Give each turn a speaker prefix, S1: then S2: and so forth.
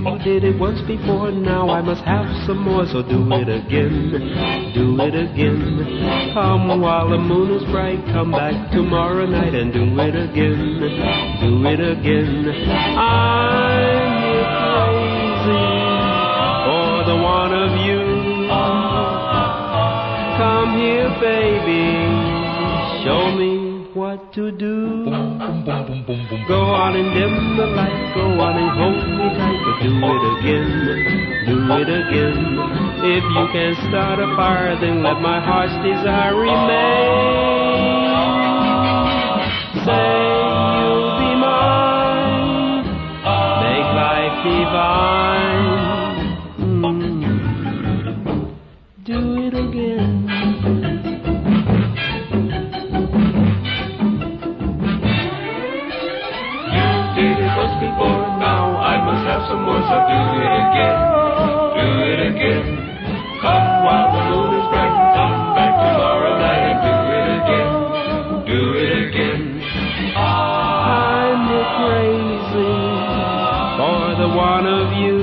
S1: You did it once before, now I must have some more. So do it again, do it again. Come while the moon is bright, come back tomorrow night and do it again, do it again. I'm crazy for the one of you. Come here, baby, show me what to do. Go on and dim the light, go on and hold me tight, but do it again, do it again. If you can start a fire, then let my heart's desire remain. Say you'll be mine, make life divine. Do it again. Before now, I must have some more, so do it again, do it again. Come while the moon is bright, come back tomorrow night and do it again, do it again. I'm crazy for the one of you.